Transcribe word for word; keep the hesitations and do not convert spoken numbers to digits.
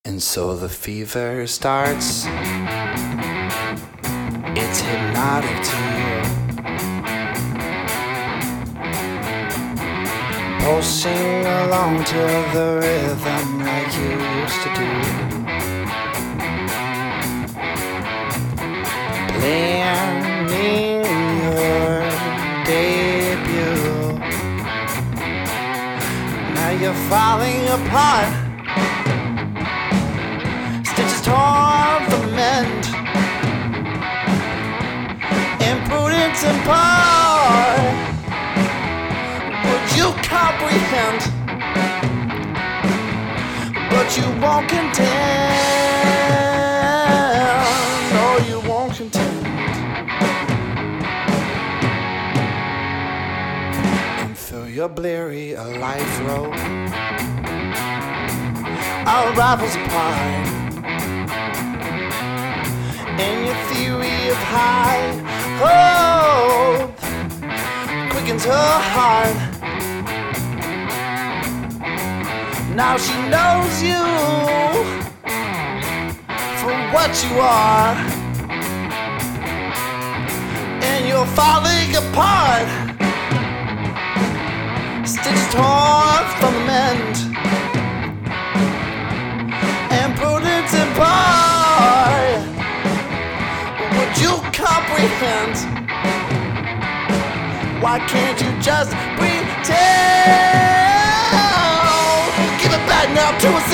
And so the fever starts. It's hypnotic to you, pulsing along to the rhythm like you used to do, planning your debut. Now you're falling apart, stitches torn from the mend, impudence and part. Would you comprehend? But you won't contend. No, you won't contend. And through your bleary a life road, our rivals apart. And your theory of high hope quickens her heart. Now she knows you for what you are, and you're falling apart, stitches torn from the mend, and prudence and part. Would you comprehend? Why can't you just pretend? Give it back now to us.